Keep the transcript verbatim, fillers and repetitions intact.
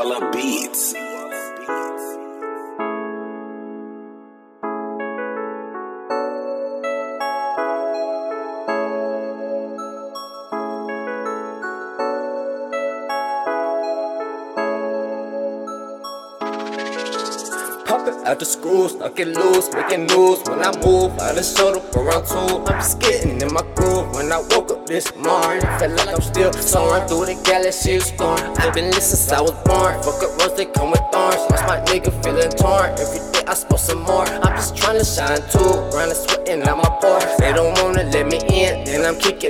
Walla Beats. Poppin' out the screws, knock it loose, making news when I move. Out the shoulder for round two, I'm just getting in my groove. When I woke up this morning, felt like I'm still soaring through the galaxy storm. I've been listening since I was born. Fuck up roads, they come with thorns. Lost my nigga feeling torn. Every day I spoke some more. I'm just trying to shine too, running, sweating out my pores. They don't wanna let me in, then I'm kicking